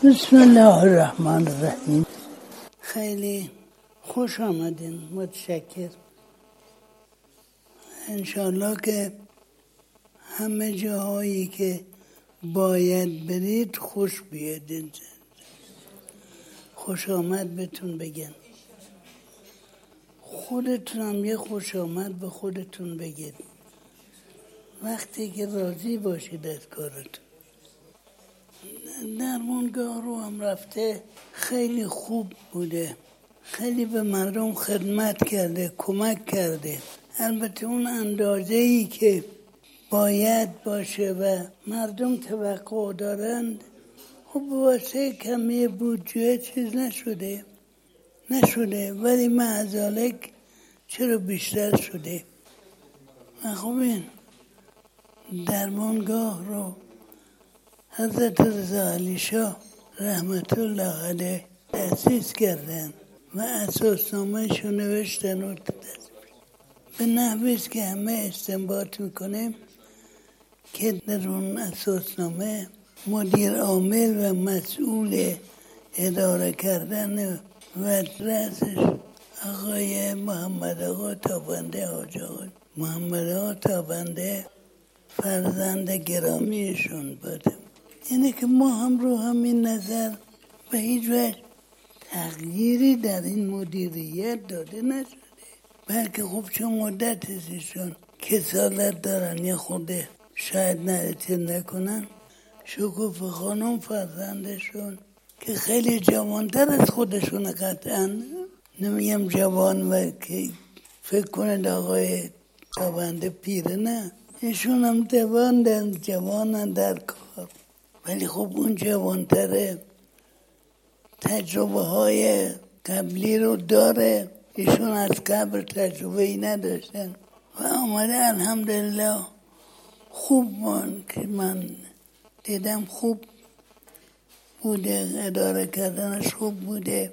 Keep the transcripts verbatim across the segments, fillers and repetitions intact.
بسم الله الرحمن الرحیم. خیلی خوش آمدین. متشکر. انشالله که همه جاهایی که باید برید خوش بیادین. خوش آمد بهتون بگن. خودتونم یه خوش آمد به خودتون بگید وقتی که راضی باشید از کارتون. درمانگاه رو هم رفته، خیلی خوب بوده، خیلی به مردم خدمت کرده، کمک کرده. البته اون اندازه‌ای که باید باشه و مردم توقع دارند خب واسه کمی بودجه چیز نشده نشده ولی معذالک چرا بیشتر شده. و خب این درمانگاه رو حضرت رضا علی شاه رحمت الله علیه تأسیس کردن و اساسنامه‌شو نوشتن و به نحویست که همه استنباط میکنیم که در اون اساسنامه مدیر عامل و مسئول اداره کردن و رأسش آقای محمد آقا تابنده، حاج آقا محمد آقا تابنده فرزند گرامیشون بوده. یعنی که ما هم رو همین نظر به هیچ وجه تغییری در این مدیریت داده نشده، بلکه خب چون مدت ازشون کسالت دارن یا خوده شاید نرسه نکنن، شکوفه خانم فرزندشون که خیلی جوانتر از خودشون، قطعا نمیگم جوان و که فکر کنید آقای تابنده پیره، نه، ایشون هم جوان در جوانن در کار، ولی خب اون جوانتره، تجربه های قبلی رو داره. ایشون از قبل تجربه ای نداشتن و آمده الحمدلله خوب من که من دیدم خوب بوده، اداره کردنش خوب بوده.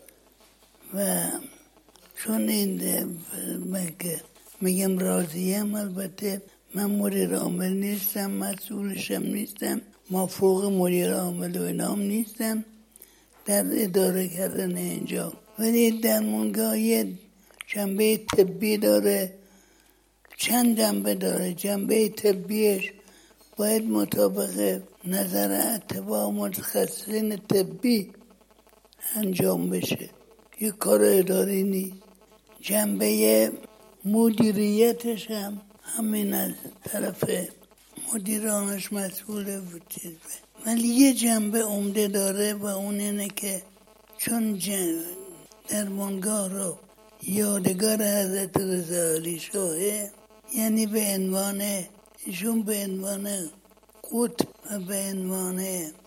و چون این من که میگم راضیم، البته من مدیر عامل نیستم، مسئولشم نیستم، ما فوق مدیر عامل و اینام نیستم در اداره کردن اینجا، ولی درمانگاه یه جنبه طبی داره، چند جنبه داره. جنبه طبیش باید مطابق نظر اتباع متخصصین طبی انجام بشه، یه کار اداری نیست. جنبه مدیریتش هم همین از طرف مدیرانش مسئوله و چیز به. ولی یه جنبه عمده داره و اون اینه که چون درمانگاه رو یادگار حضرت رضا علی شاهه، یعنی به عنوان ایشون به عنوان قطب و به عنوان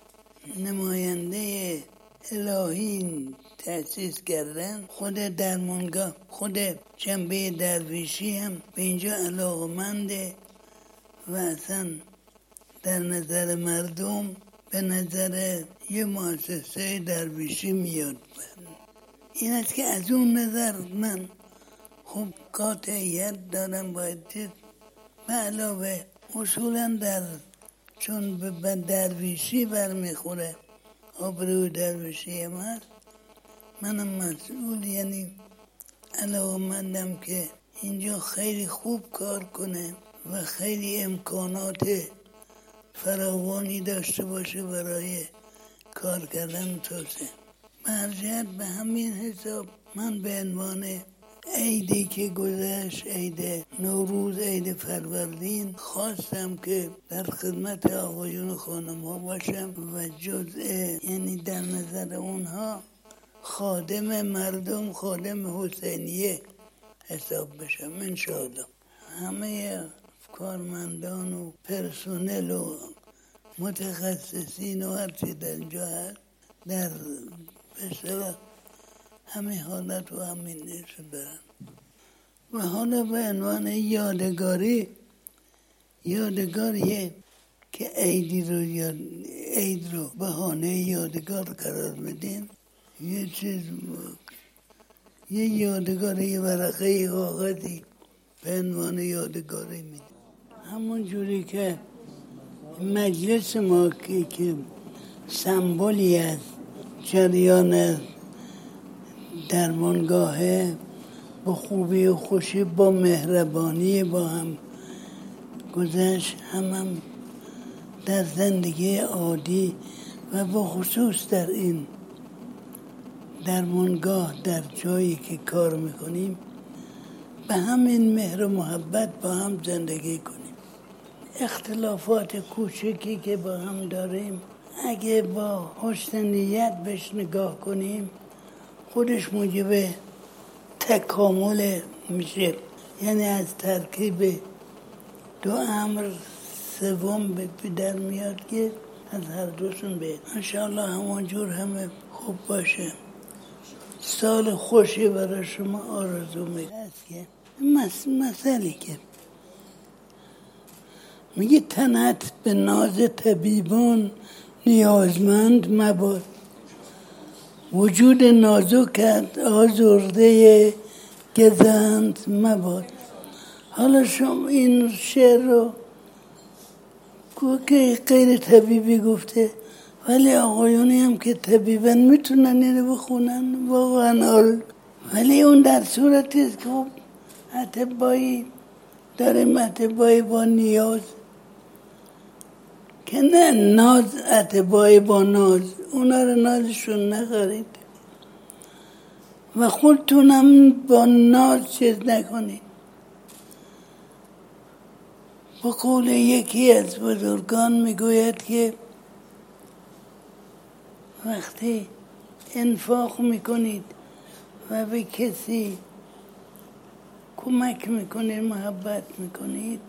نماینده الهی تأسیس کردن، خود درمانگاه، خود جنبه درویشی هم به اینجا علاقمنده و اصلا در نظر مردم به نظر یه مؤسسه درویشی میاد. این است که از اون نظر من خب قاطعیت دارم باید دید. به علاوه اصولا در چون به درویشی برمیخوره، آبروی درویشی هم هست، منم مسئول، یعنی علاقمندم که اینجا خیلی خوب کار کنه و خیلی امکانات فراوانی داشته باشه برای کار کردن توسعه. برجت به همین حساب من به عنوان عیدی که گذشت، عید نوروز، عید فروردین، خواستم که در خدمت آقایون و خانم ها باشم و جزء، یعنی در نظر اونها خادم مردم، خادم حسینیه حساب بشم انشاءالله. همه کارمندان و پرسونل و متخصصین و هرچی در اینجا هست در بسیار همین حالت و همین نیست دارن. و حالا به عنوان یادگاری یادگاریه که عیدی رو یاد عید رو بهانه یادگار قرار بدیم. یه چیز یه یادگاری، یه ورقه کاغذی به عنوان یادگاری میدیم. همون جوری که مجلس ما که سمبولی از جریان درمانگاهه، با خوبی و خوشی، با مهربانی با هم گذشت، هم, هم در زندگی عادی و با خصوص در این درمانگاه، در جایی که کار میکنیم، به همین مهر و محبت با هم زندگی کنیم. اختلافات کوچکی که با هم داریم اگه با حسن نیت بهش نگاه کنیم خودش موجب تکامل میشه. یعنی از ترکیب دو امر سوم به در میاد که از هر دوشون به انشاءالله همونجور همه خوب باشه. سال خوشی برای شما آرزو میکنم. مس مسئله که میگه تنت به ناز طبیبان نیازمند مباد، وجود نازکت آزرده گزند مباد. حالا شما این شعر رو که غیر طبیبی گفته، ولی آقایونی هم که طبیبن میتونن اینو بخونن واقعا، ولی اون در صورتی است که خب اطبایی داریم، اطبایی با نیاز، که نه ناز، اطبایی با ناز، اونا رو نازشون نخرید و خودتونم با ناز چیز نکنید. با قول یکی از بزرگان میگوید که وقتی انفاق میکنید و به کسی کمک میکنید، محبت میکنید،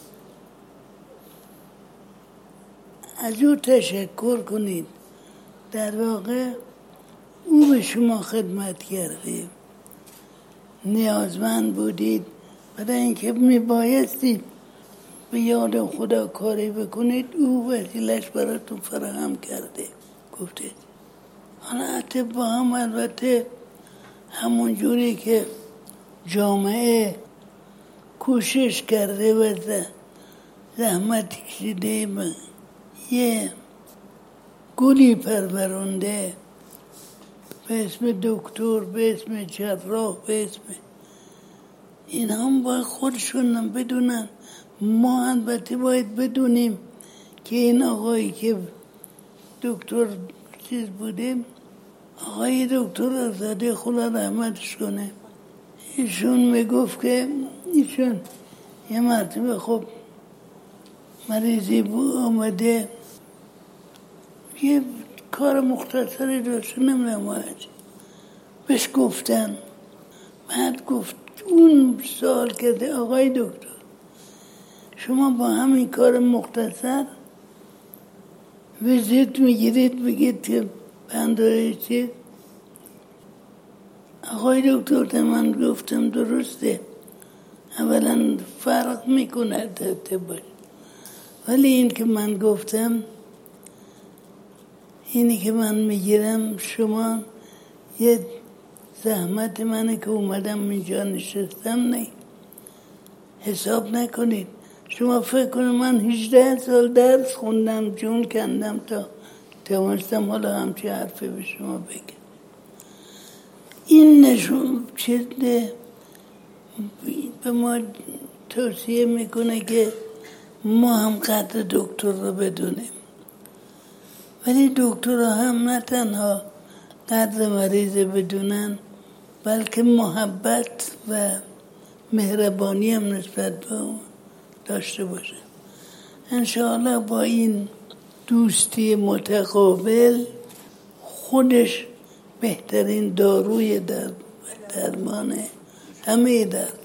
از او تشکر کنید. در واقع او به شما خدمت کرده، نیازمند بودید، برای اینکه میبایستید به یاد خدا کاری بکنید، او وسیلش براتون فراهم کرده. گفته حالا اطبا هم البته همون جوری که جامعه کوشش کرده و زحمت کشیده یه گلی پرورنده به اسم دکتر، به اسم جراح، به اسم این هم باید خودشون بدونن. ما البته باید بدونیم که این آقایی که دکتر چیز بودیم، آقای دکتر آزاده خدا رحمتش کنه، ایشون میگفت که ایشون یه مرتبه خب مریضی بود آمده، یه کار مختصری داشت، نمیدونم بهش گفتن، بعد گفت اون سوال کرده آقای دکتر شما با همین کار مختصر ویزیت میگیرید بگید که بنداره چی؟ آقای دکتر من گفتم درسته، اولا فرق میکنه باشه، ولی این که من گفتم اینی که من میگیرم، شما یه زحمت منه که اومدم اینجا نشستم، نه حساب نکنید. شما فکر کنید من هجده سال درس خوندم، جون کندم تا توانستم حالا همچی حرفی به شما بگم. این نشون چیزه به ما توصیه میکنه که ما هم قدر دکتر رو بدونیم، ولی دکتر هم نه تنها قدر مریض بدونن، بلکه محبت و مهربانی هم نسبت به اون داشته باشه. انشاءالله با این دوستی متقابل خودش بهترین داروی در درمان همه درد.